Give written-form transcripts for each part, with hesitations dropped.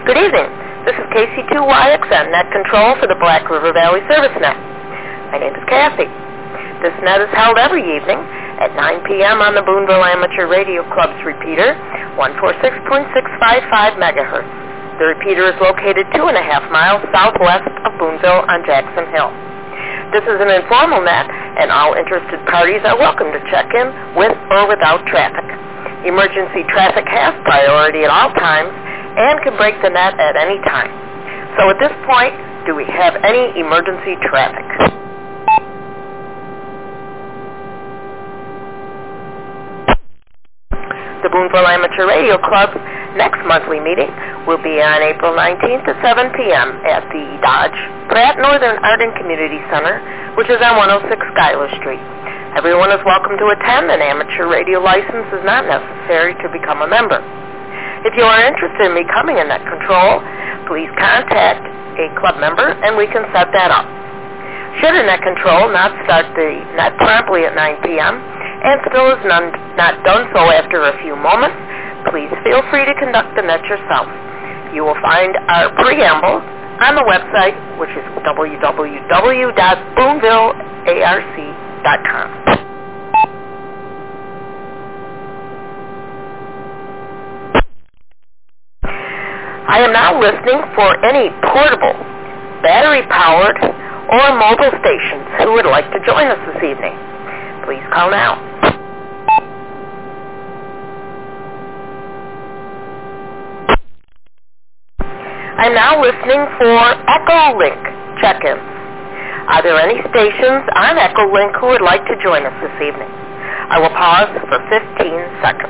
Good evening. This is KC2YXN, Net Control for the Black River Valley Service Net. My name is Kathy. This net is held every evening at 9 p.m. on the Boonville Amateur Radio Club's repeater, 146.655 megahertz. The repeater is located 2.5 miles southwest of Boonville on Jackson Hill. This is an informal net, and all interested parties are welcome to check in with or without traffic. Emergency traffic has priority at all times and can break the net at any time. So at this point, do we have any emergency traffic? The Boonville Amateur Radio Club's next monthly meeting will be on April 19th at 7 p.m. at the Dodge Pratt Northern Art and Community Center, which is on 106 Schuyler Street. Everyone is welcome to attend. An amateur radio license is not necessary to become a member. If you are interested in becoming a net control, please contact a club member and we can set that up. Should a net control not start the net promptly at 9 p.m. and still is not done so after a few moments, please feel free to conduct the net yourself. You will find our preamble on the website, which is www.boonvillearc.com. I am now listening for any portable, battery-powered, or mobile stations who would like to join us this evening. Please call now. I'm now listening for Echolink check-ins. Are there any stations on Echolink who would like to join us this evening? I will pause for 15 seconds.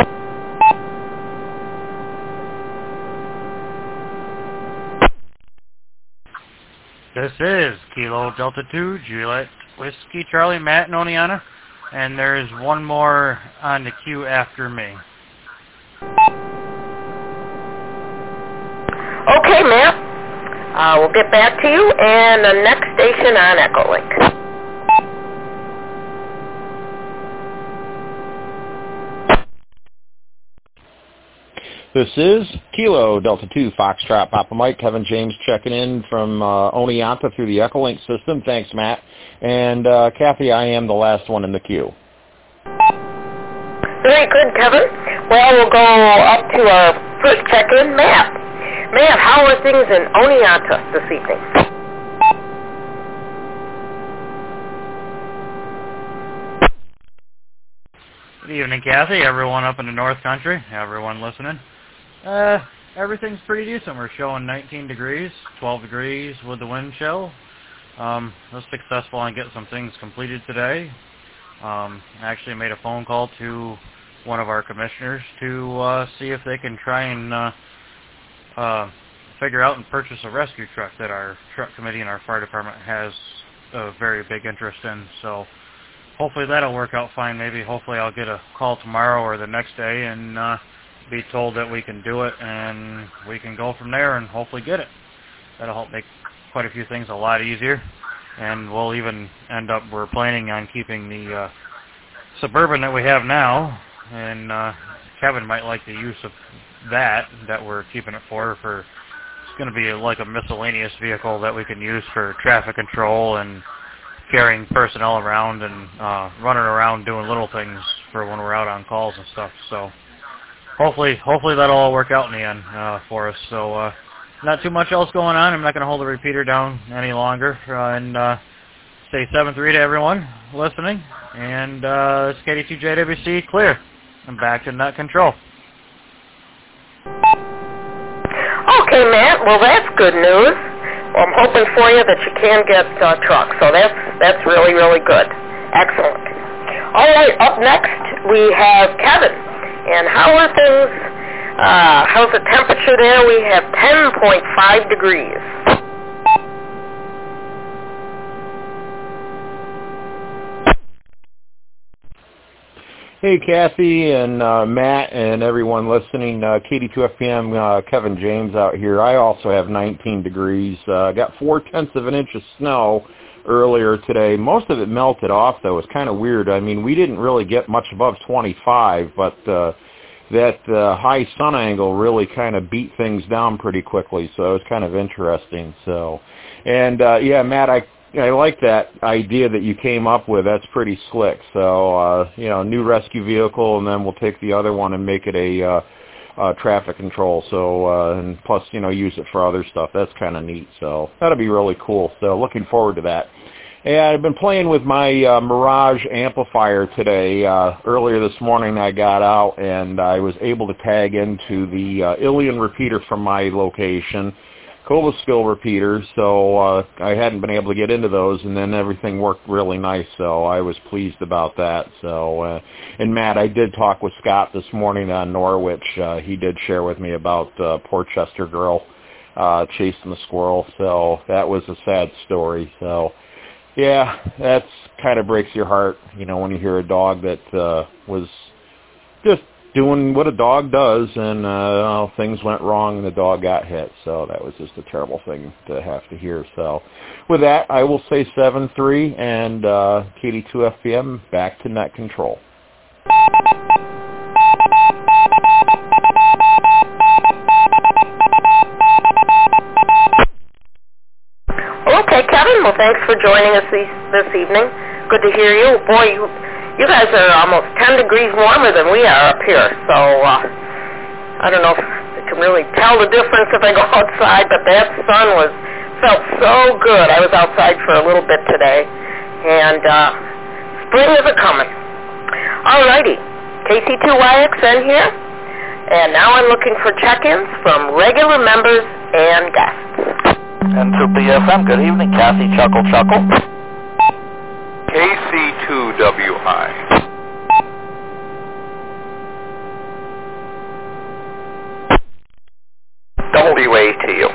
This is Kilo Delta 2, Juliet Whiskey Charlie, Matt, and Oneonta, and there is one more on the queue after me. Okay, Matt. We'll get back to you, and the next station on Echolink. This is Kilo Delta 2 Foxtrot Papa Mike, Kevin James checking in from Oneonta through the Echolink system. Thanks, Matt. And Kathy, I am the last one in the queue. Very good, Kevin. Well, we'll go up to our first check-in, Matt. Matt, how are things in Oneonta this evening? Good evening, Kathy, everyone up in the North Country, everyone listening. Everything's pretty decent. We're showing 19 degrees, 12 degrees with the wind chill. Was successful in getting some things completed today. Actually made a phone call to one of our commissioners to see if they can try and figure out and purchase a rescue truck that our truck committee and our fire department has a very big interest in. So hopefully that'll work out fine. Maybe hopefully I'll get a call tomorrow or the next day and be told that we can do it and we can go from there and hopefully get it. That'll help make quite a few things a lot easier. And we'll even end up, we're planning on keeping the Suburban that we have now, and Kevin might like the use of that we're keeping it for. It's going to be like a miscellaneous vehicle that we can use for traffic control and carrying personnel around and running around doing little things for when we're out on calls and stuff. So hopefully that'll all work out in the end for us. So not too much else going on. I'm not going to hold the repeater down any longer. And say 7-3 to everyone listening. And it's KD2JWC clear. I'm back to net control. Okay, Matt. Well, that's good news. Well, I'm hoping for you that you can get a truck. So that's really, really good. Excellent. All right, up next we have Kevin. And how are things? How's the temperature there? We have 10.5 degrees. Hey, Kathy and Matt and everyone listening. KD2FPM, Kevin James out here. I also have 19 degrees. Got 0.4 of an inch of snow earlier today. Most of it melted off, though. It's kind of weird. I mean, we didn't really get much above 25, but that high sun angle really kind of beat things down pretty quickly. So it was kind of interesting. So, and yeah, Matt, I like that idea that you came up with. That's pretty slick. So, new rescue vehicle, and then we'll take the other one and make it a traffic control. So, and plus, use it for other stuff. That's kind of neat. So that'll be really cool. So looking forward to that. And I've been playing with my Mirage amplifier today. Earlier this morning I got out and I was able to tag into the Ilion repeater from my location, Covaskill repeaters, so I hadn't been able to get into those, and then everything worked really nice, so I was pleased about that. So, and Matt, I did talk with Scott this morning on Norwich. He did share with me about Portchester girl chasing the squirrel, so that was a sad story. So, yeah, that's kind of breaks your heart, when you hear a dog that was just doing what a dog does, and things went wrong and the dog got hit. So that was just a terrible thing to have to hear. So with that, I will say 7-3, and KD2FPM back to net control. Okay, Kevin, well, thanks for joining us this evening. Good to hear you. Boy, you guys are almost 10 degrees warmer than we are up here, so I don't know if I can really tell the difference if I go outside, but that sun felt so good. I was outside for a little bit today, and spring is a-coming. All righty, KC2YXN here, and now I'm looking for check-ins from regular members and guests. And to BFM, good evening, Kathy Chuckle. KC2WI. WATU.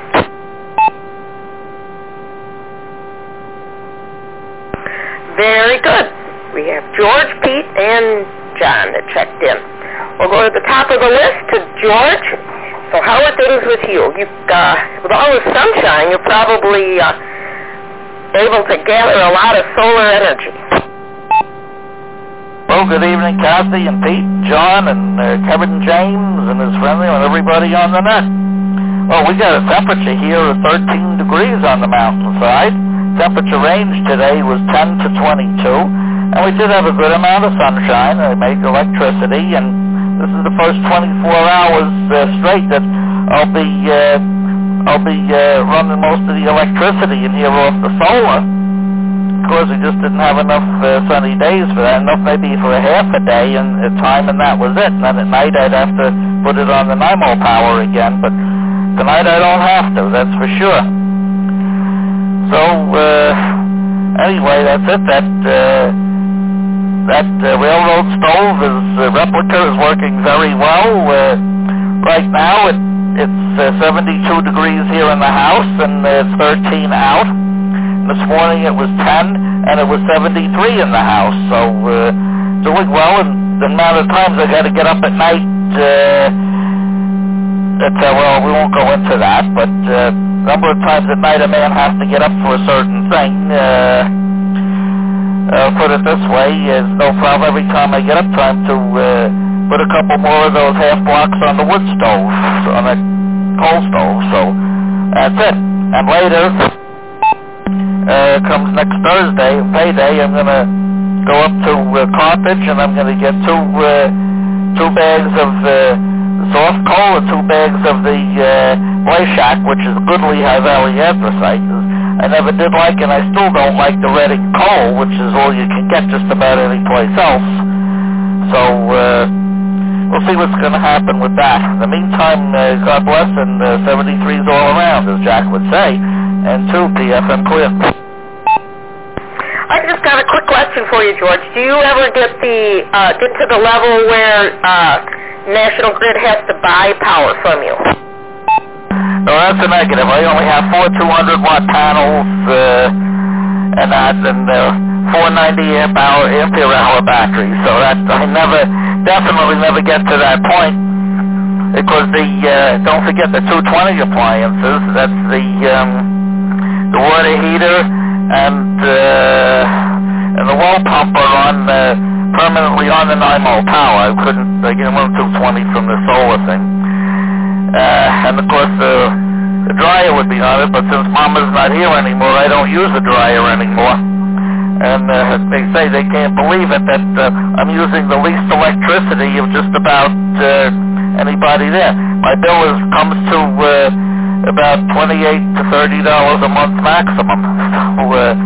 Very good. We have George, Pete, and John that checked in. We'll go to the top of the list to George. So how are things with you? With all the sunshine, you're probably able to gather a lot of solar energy. Well, good evening, Kathy and Pete, John, and Kevin James and his friendly and everybody on the net. Well, we got a temperature here of 13 degrees on the mountainside. Temperature range today was 10 to 22, and we did have a good amount of sunshine. I make electricity, and this is the first 24 hours straight that I'll be running most of the electricity in here off the solar. Of course, we just didn't have enough sunny days for that, enough maybe for a half a day and a time, and that was it. And then at night I'd have to put it on the NIMO power again, but tonight I don't have to, that's for sure. So, anyway, that's it. That railroad stove replica is working very well. Right now it's 72 degrees here in the house, and it's 13 out. This morning it was 10, and it was 73 in the house. So doing well, and the amount of times I got to get up at night. Well, we won't go into that, but number of times at night a man has to get up for a certain thing. Put it this way, it's no problem every time I get up time to put a couple more of those half blocks on the wood stove, on the coal stove. So that's it. And later, comes next Thursday, payday, I'm going to go up to Carthage, and I'm going to get two bags of soft coal and 2 bags of the Blashak, which is goodly High Valley anthracite. I never did like, and I still don't like, the Reading coal, which is all you can get just about any place else. So we'll see what's going to happen with that. In the meantime, God bless, and 73's all around, as Jack would say. And 2, PFM clear. I just got a quick question for you, George. Do you ever get to the level where National Grid has to buy power from you? No, that's a negative. I only have 4 200-watt panels, and 490 ampere hour batteries. So that I definitely never get to that point, because don't forget the 220 appliances. That's the water heater and the well pump are on permanently on the 9-volt power. I couldn't run 220 from the solar thing. And of course the dryer would be on it, but since Mama's not here anymore, I don't use the dryer anymore. And they say they can't believe it that I'm using the least electricity of just about anybody there. My bill comes to about $28 to $30 a month maximum. So,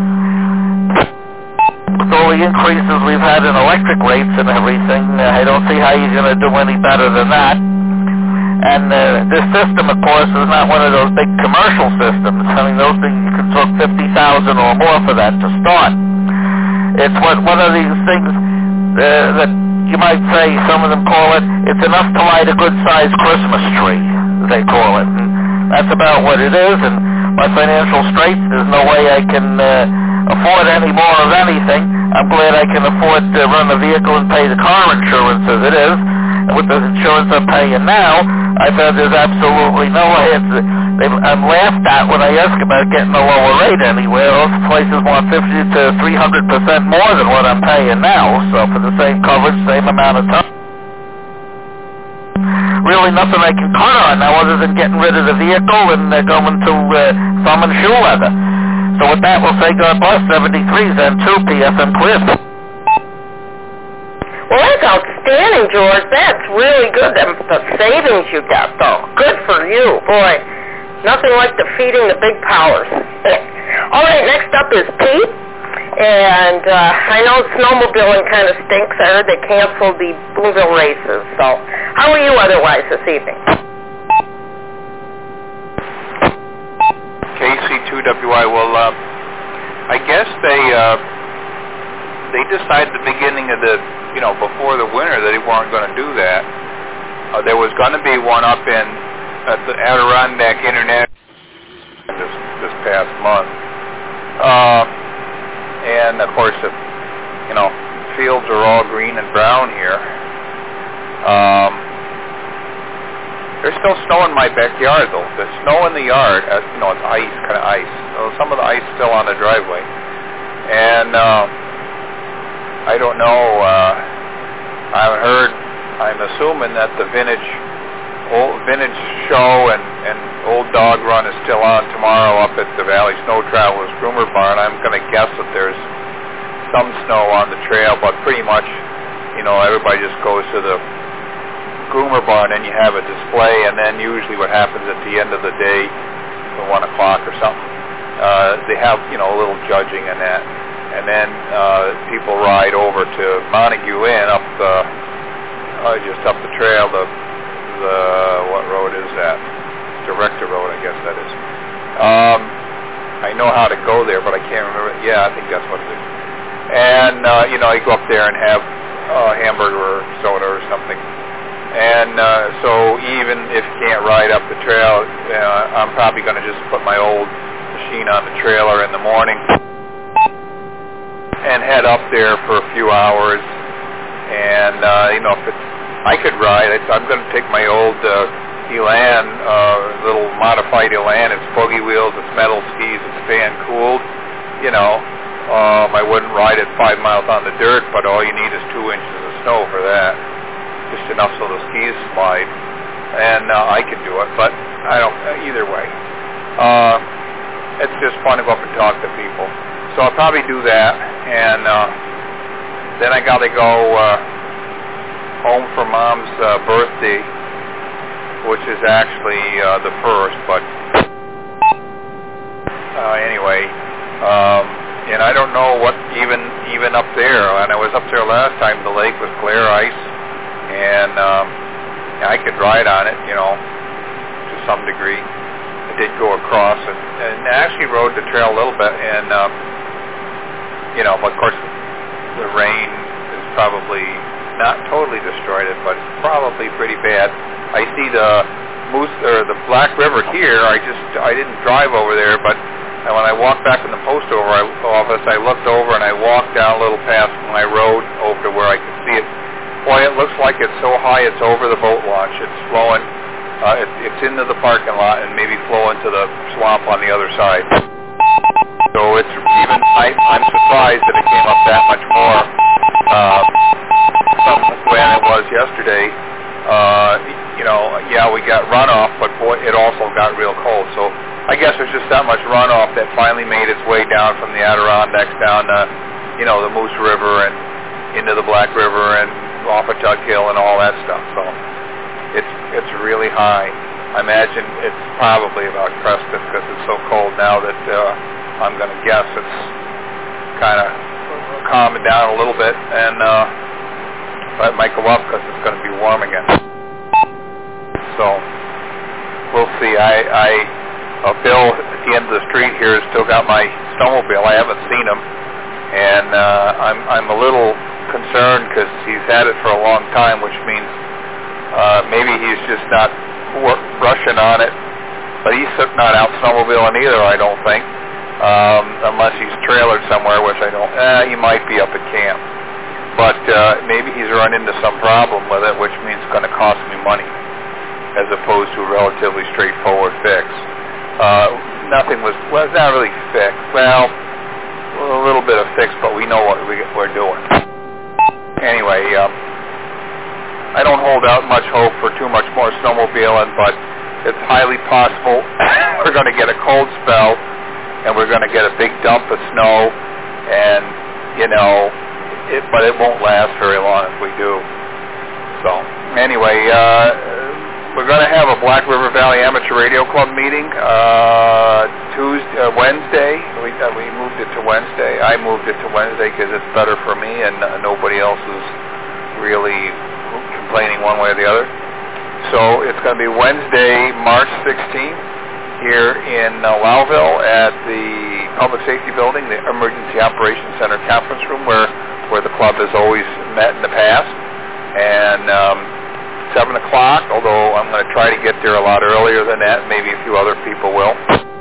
with all the increases we've had in electric rates and everything, I don't see how you're going to do any better than that. And this system, of course, is not one of those big commercial systems. I mean, those things, you can talk $50,000 or more for that to start. It's one of these things that you might say, some of them call it, it's enough to light a good-sized Christmas tree, they call it. And that's about what it is, and my financial straits, there's no way I can afford any more of anything. I'm glad I can afford to run a vehicle and pay the car insurance as it is. And with the insurance I'm paying now, I found there's absolutely no way. I'm laughed at when I ask about getting a lower rate anywhere. Those places want 50 to 300% more than what I'm paying now. So for the same coverage, same amount of time, really nothing I can cut on now other than getting rid of the vehicle and going to thumb and shoe leather. So with that, we'll say God bless. 73 Zen 2 PFM clear. Well, that's outstanding, George. That's really good. The savings you got, though. Good for you. Boy, nothing like defeating the big powers. All right, next up is Pete. And I know snowmobiling kind of stinks. I heard they canceled the Blueville races. So how are you otherwise this evening? KC2WI, well, I guess they decided at the beginning of the, before the winter that they weren't going to do that. There was going to be one up at the Adirondack International this past month. And of course, fields are all green and brown here. There's still snow in my backyard, though. The snow in the yard, it's ice, kind of ice. So some of the ice still on the driveway. And I don't know. I'm assuming that the vintage show and Old Dog Run is still on tomorrow up at the Valley Snow Travelers Groomer Barn. I'm going to guess that there's some snow on the trail, but pretty much, everybody just goes to the Groomer Barn and you have a display, and then usually what happens at the end of the day, at 1 o'clock or something, they have, a little judging and that. And then people ride over to Montague Inn up just up the trail, what road is that? Director Road, I guess that is. I know how to go there, but I can't remember. Yeah, I think that's what it is. And, you go up there and have a hamburger or soda or something. And so even if you can't ride up the trail, I'm probably going to just put my old machine on the trailer in the morning and head up there for a few hours. And, if I could ride, I'm going to take my old Elan, little modified Elan. It's boogie wheels, it's metal skis, it's fan-cooled. I wouldn't ride it 5 miles on the dirt, but all you need is 2 inches of snow for that. Just enough so the skis slide. And I could do it, but I don't, either way. It's just fun to go up and talk to people. So I'll probably do that, and then I got to go home for Mom's birthday, which is actually the 1st, but anyway, and I don't know what even up there. When I was up there last time, the lake was clear ice, and I could ride on it, to some degree. I did go across and actually rode the trail a little bit, and but of course the rain is probably not totally destroyed it, but it's probably pretty bad. I see the Moose or the Black River here. I didn't drive over there, but when I walked back in the post office, I looked over and I walked down a little past my road over to where I could see it. Boy, it looks like it's so high it's over the boat launch. It's flowing. It's into the parking lot and maybe flowing to the swamp on the other side. So it's even. I'm surprised that it came up that much more. when it was yesterday, we got runoff, but boy, it also got real cold. So I guess there's just that much runoff that finally made its way down from the Adirondacks down to, the Moose River and into the Black River and off of Tuck Hill and all that stuff. So it's really high. I imagine it's probably about crested because it's so cold now that I'm going to guess it's kind of calming down a little bit, and it might go up because it's going to be warm again. So we'll see. Bill at the end of the street here has still got my snowmobile. I haven't seen him, and I'm a little concerned because he's had it for a long time, which means maybe he's just not rushing on it. But he's not out snowmobiling either, I don't think, unless he's trailered somewhere, which I don't. He might be up at camp, but maybe he's run into some problem with it, which means it's going to cost me money, as opposed to a relatively straightforward fix. Nothing was not really fixed. Well, a little bit of fix, but we know what we're doing. Anyway, I don't hold out much hope for too much more snowmobiling, but it's highly possible we're going to get a cold spell, and we're going to get a big dump of snow, and but it won't last very long if we do. So anyway, we're going to have a Black River Valley Amateur Radio Club meeting Wednesday. We moved it to Wednesday. I moved it to Wednesday because it's better for me, and nobody else is really complaining one way or the other. So it's going to be Wednesday, March 16th, here in Lowville at the Public Safety Building, the Emergency Operations Center conference room, where the club has always met in the past. And 7 o'clock, although I'm going to try to get there a lot earlier than that. Maybe a few other people will.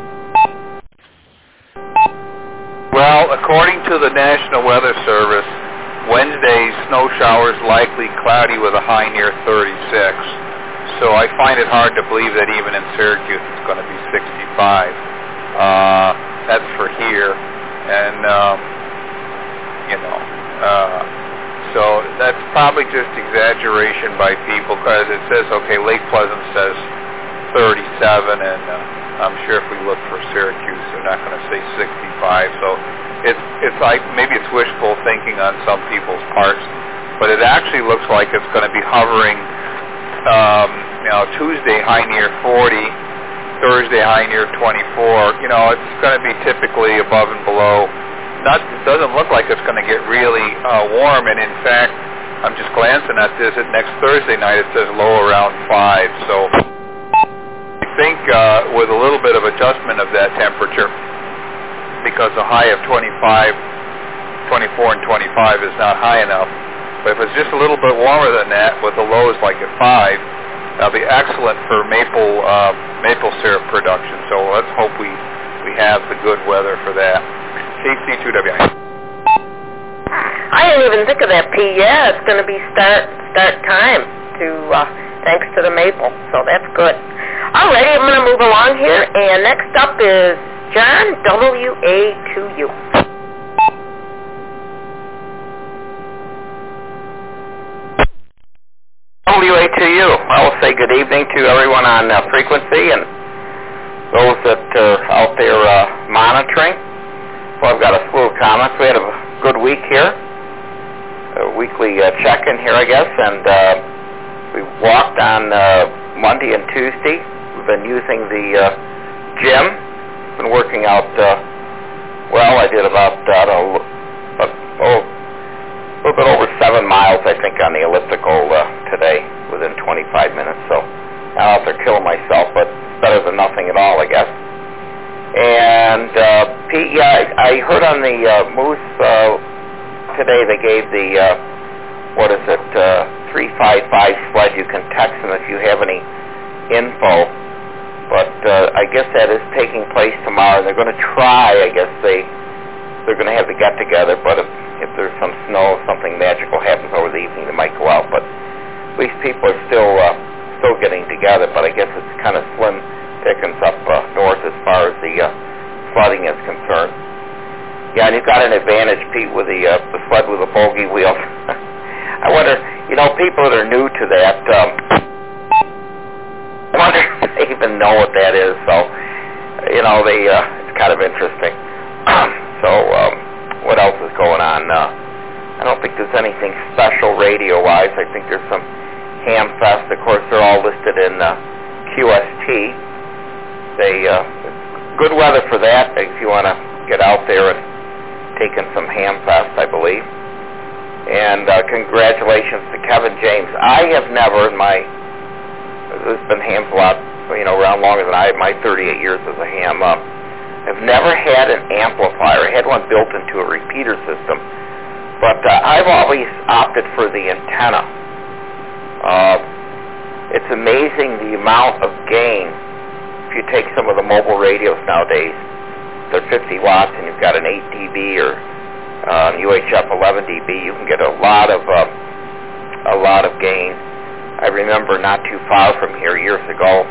Well, according to the National Weather Service, Wednesday's snow showers likely cloudy with a high near 36. So I find it hard to believe that even in Syracuse it's going to be 65. That's for here. And, so that's probably just exaggeration by people, because it says, Lake Pleasant says 37, and I'm sure if we look for Syracuse, they're not going to say 65. So it's like maybe it's wishful thinking on some people's parts, but it actually looks like it's going to be hovering. Tuesday high near 40, Thursday high near 24. It's going to be typically above and below. It doesn't look like it's going to get really warm, and in fact, I'm just glancing at this. Next Thursday night, it says low around 5. So I think with a little bit of adjustment of that temperature, because the high of 24 and 25 is not high enough. But if it's just a little bit warmer than that, with the lows like at 5, that'll be excellent for maple syrup production. So let's hope we have the good weather for that. KC2WI. I didn't even think of that, P. Yeah, it's going to be start time thanks to the maple, so that's good. Alrighty, I'm going to move along here, and next up is John WA2U. WA2U. I will say good evening to everyone on frequency and those that are out there monitoring. Well, I've got a slew of comments. We had a good week here, a weekly check-in here, I guess, and we walked on Monday and Tuesday. We've been using the gym. Been working out, I did about, a little bit over 7 miles, I think, on the elliptical today, within 25 minutes. So I'm out there killing myself, but it's better than nothing at all, I guess. And, Pete, I heard on the Moose today they gave the, 355 sled. You can text them if you have any info. But I guess that is taking place tomorrow. They're going to try, I guess they're going to have the get-together, but if there's some snow, something magical happens over the evening, they might go out. But at least people are still getting together, but I guess it's kind of slim pickings up north as far as the sledding is concerned. Yeah, and you've got an advantage, Pete, with the sled with the bogey wheel. I wonder, people that are new to that, I wonder if they even know what that is. So, it's kind of interesting. What else is going on? I don't think there's anything special radio-wise. I think there's some Ham Fest. Of course, they're all listed in QST. Good weather for that if you want to get out there and take in some Ham Fest, I believe. And congratulations to Kevin James. I have never there's been hams a lot, around longer than I have, my 38 years as a ham. I've never had an amplifier. I had one built into a repeater system, but I've always opted for the antenna. It's amazing the amount of gain. If you take some of the mobile radios nowadays, they're 50 watts and you've got an 8 dB or UHF 11 dB, you can get a lot of gain. I remember not too far from here years ago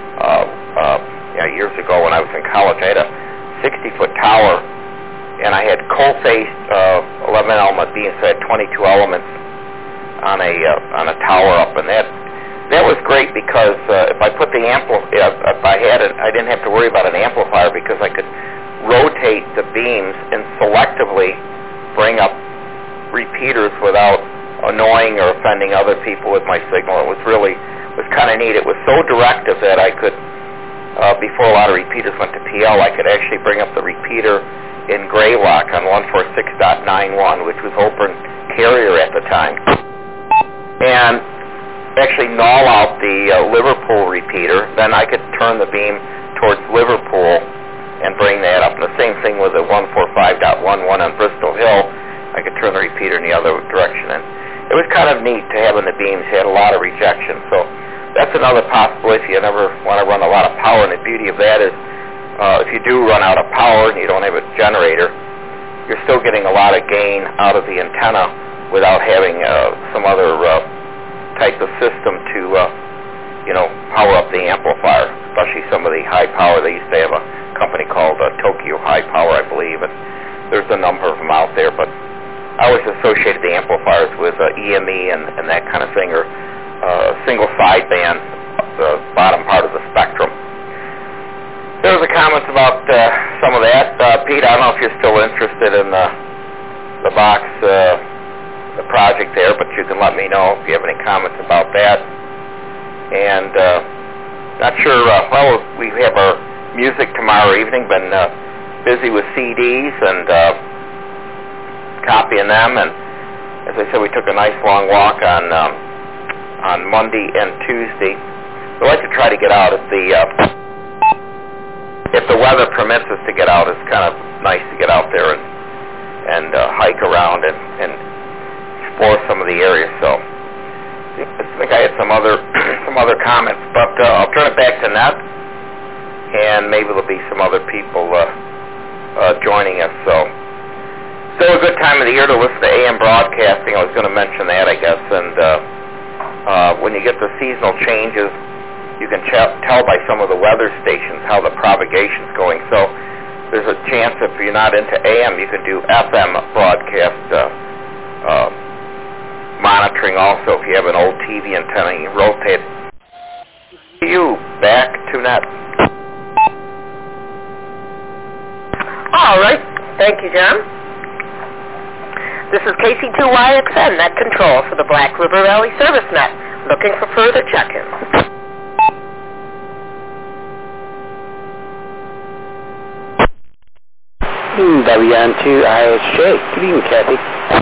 when I was in college, I had a 60-foot tower, and I had coal-faced 11-element beams, so I had 22 elements on a tower up, and that was great because if I put the if I had it, I didn't have to worry about an amplifier because I could rotate the beams and selectively bring up repeaters without annoying or offending other people with my signal. It was kind of neat. It was so directive that I could, before a lot of repeaters went to PL, I could actually bring up the repeater in Greylock on 146.91, which was open carrier at the time, and actually null out the Liverpool repeater. Then I could turn the beam towards Liverpool and bring that up. And the same thing with the 145.11 on Bristol Hill. I could turn the repeater in the other direction. And it was kind of neat to have in the beams. You had a lot of rejection. So that's another possibility if you never want to run a lot of power. And the beauty of that is if you do run out of power and you don't have a generator, you're still getting a lot of gain out of the antenna without having some other type of system to power up the amplifier, especially some of the high power. They used to have a company called Tokyo High Power, I believe, and there's a number of them out there, but I always associated the amplifiers with EME and that kind of thing, or single sideband, the bottom part of the spectrum. There was a comment about some of that. Pete, I don't know if you're still interested in the box, the project there, but you can let me know if you have any comments about that. And not sure, we have our music tomorrow evening, been busy with CDs and copying them, and as I said, we took a nice long walk on Monday and Tuesday. We'd like to try to get out if the weather permits us to get out. It's kind of nice to get out there and hike around and explore some of the areas. So I think I had some other comments, but I'll turn it back to Ned, and maybe there'll be some other people joining us. So still a good time of the year to listen to AM broadcasting. I was going to mention that, I guess. And when you get the seasonal changes, you can tell by some of the weather stations how the propagation's going. So there's a chance if you're not into AM, you can do FM broadcast monitoring also. If you have an old TV antenna, you rotate you back to net. All right. Thank you, John. This is KC2YXN, net control for the Black River Valley Service Net. Looking for further check-ins. WN2IHJ. Good evening, Kathy.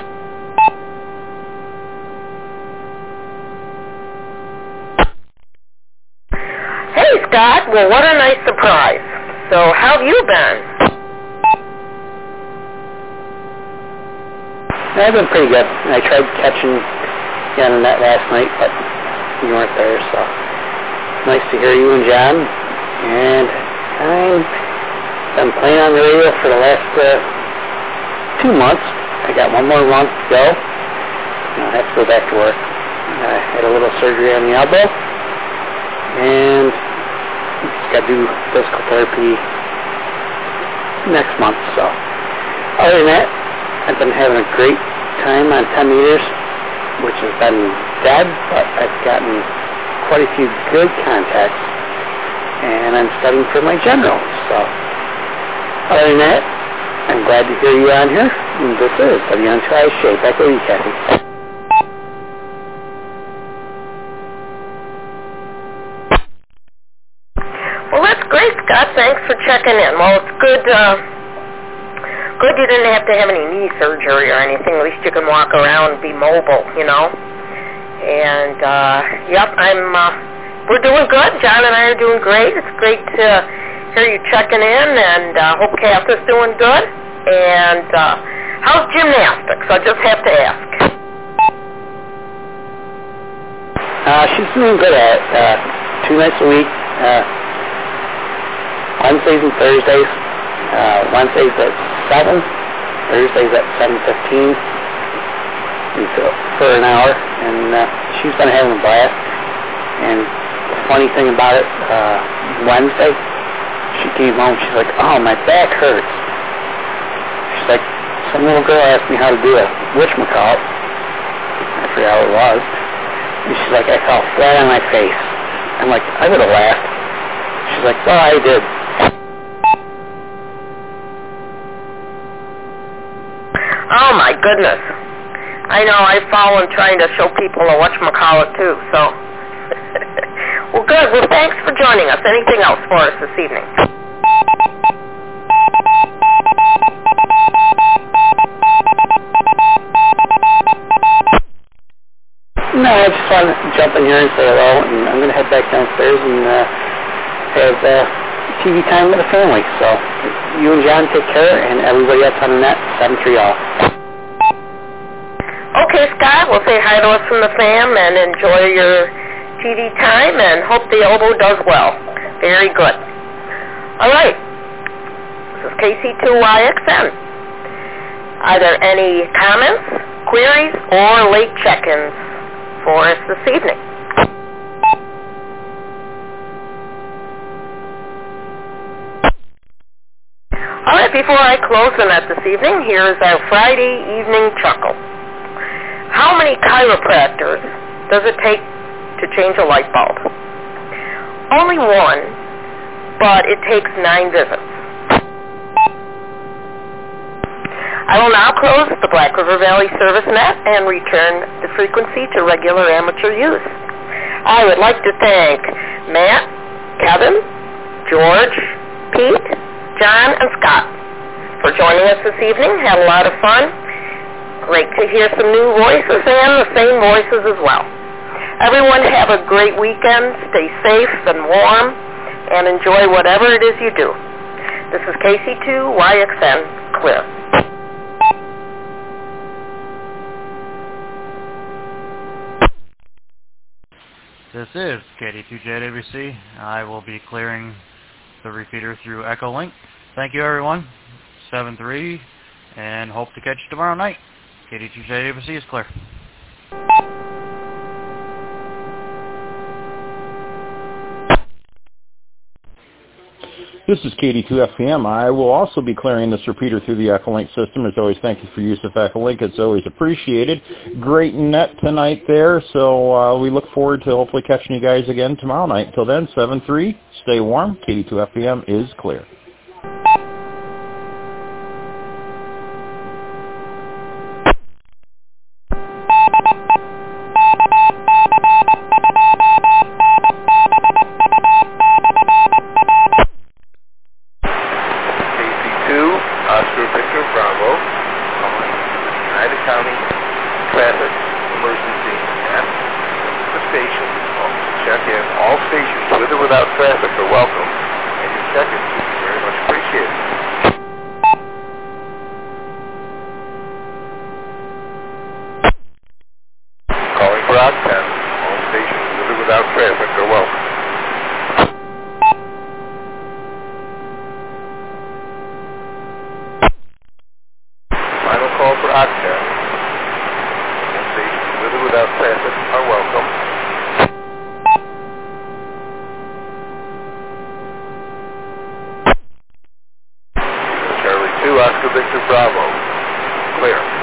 Hey, Scott. Well, what a nice surprise. So, how have you been? I've been pretty good. I tried catching you on the net last night, but you weren't there, so nice to hear you and John. And I'm playing on the radio for the last 2 months. I got 1 more month to go. I have to go back to work. I had a little surgery on the elbow, and got to do physical therapy next month. So other than that, I've been having a great time on 10 meters, which has been dead, but I've gotten quite a few good contacts, and I'm studying for my general. So, other than that, I'm glad to hear you on here. And this is W-N-2-I-SHAPE. Back over to you, Kathy. Well, that's great, Scott. Thanks for checking in. Well, it's good. Good you didn't have to have any knee surgery or anything. At least you can walk around and be mobile, you know. And yep, we're doing good. John and I are doing great. It's great to hear you checking in, and hope Kath is doing good. And how's gymnastics? I just have to ask. She's doing good at it. 2 nights a week. Wednesdays and Thursdays. Wednesdays at 7, Thursdays at 7:15 for an hour, and she's been having a blast. And the funny thing about it, Wednesday, she came home, she's like, oh, my back hurts. She's like, some little girl asked me how to do a whatchamacallit. I forgot what it was. And she's like, I fell flat on my face. I'm like, I would have laughed. She's like, well, I did. Oh, my goodness. I know, I've fallen trying to show people a whatchamacallit, too, so. Well, good. Well, thanks for joining us. Anything else for us this evening? No, I just want to jump in here and say hello, and I'm going to head back downstairs and have TV time with the family. So you and John take care, and everybody else on the net, 7-3 all. Okay, Scott, well, say hi to us from the fam and enjoy your TV time and hope the elbow does well. Very good. All right. This is KC2YXN. Are there any comments, queries, or late check-ins for us this evening? All right, before I close the net this evening, here is our Friday evening chuckle. How many chiropractors does it take to change a light bulb? Only one, but it takes 9 visits. I will now close the Black River Valley Service Net and return the frequency to regular amateur use. I would like to thank Matt, Kevin, George, Pete, John, and Scott for joining us this evening. Had a lot of fun. Great to hear some new voices and the same voices as well. Everyone have a great weekend. Stay safe and warm and enjoy whatever it is you do. This is KC2YXN Clear. This is KD2JWC. I will be clearing the repeater through Echolink. Thank you, everyone. 7-3, and hope to catch you tomorrow night. KD2JWC is clear. This is KD2FPM. I will also be clearing this repeater through the Echolink system. As always, thank you for use of Echolink. It's always appreciated. Great net tonight there, so we look forward to hopefully catching you guys again tomorrow night. Until then, 7-3, stay warm. KD2FPM is clear. Oscar Victor Bravo. Clear.